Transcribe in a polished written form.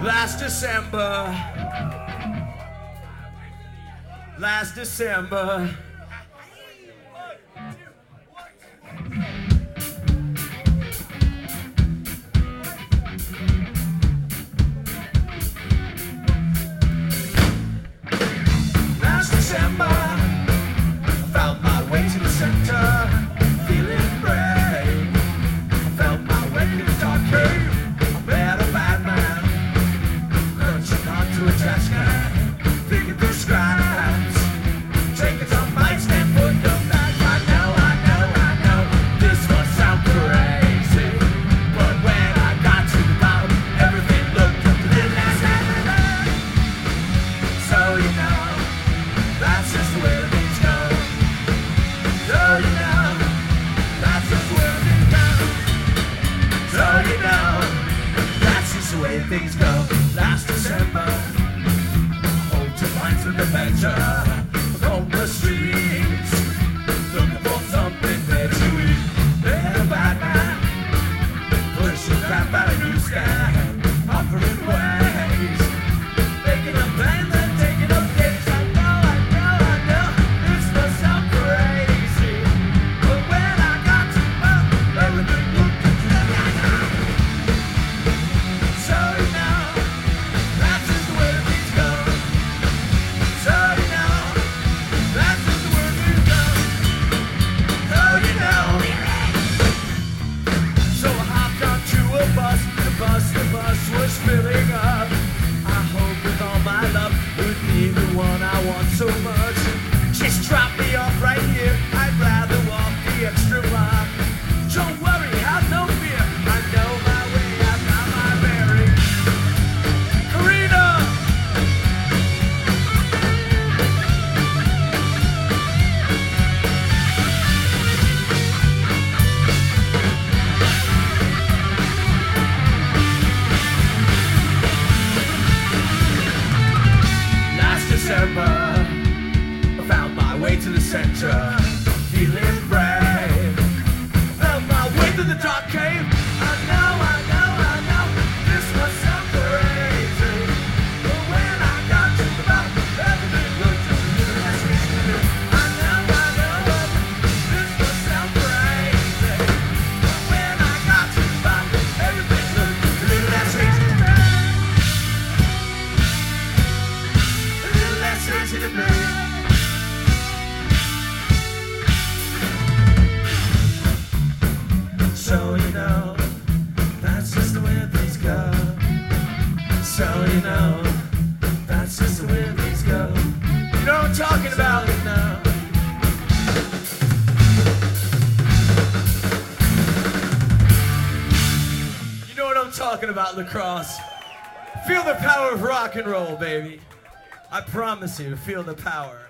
Last December. Last December, I found my way to the center, feeling brave. I felt my way to the dark cave. I met a bad man, clutching onto a trash can, digging through scraps, taking some bites and put them back. I know, this must sound crazy, but when I got to the bottom, everything looked a little less heavy. So you know, that's just the way things go. So you know, that's just the way things go. So you know, that's just the way things go. Last December, home to lines with the venture, on the streets, looking for something there to eat. Met a bad man, pushing crap out of you stand, offering ways, making a plan, then taking up days. I know, this must sound crazy, but when I got to everything looked good. So you know, that's just the way things go. So you know, that's just the way things go. So you know. So I hopped onto a bus, the bus was filling up. I hope with all my love would be the one I want so much. Just drop me off right here, I'd rather walk the extra block. Don't worry, have no fear, I know my way, I've got my bearing. Karina! Last December, I found my way to the center, feeling brave. Found my way to the dark cave. I know, this must sound crazy, but when I got to the bottom, everything looked just a little less easy. I know, this must sound crazy, but when I got to the bottom, everything looked a little less easy to me. A little less easy to me. So you know, that's just the way things go. So you know, that's just the way things go. You know what I'm talking about now. You know what I'm talking about, Lacrosse. Feel the power of rock and roll, baby. I promise you, feel the power.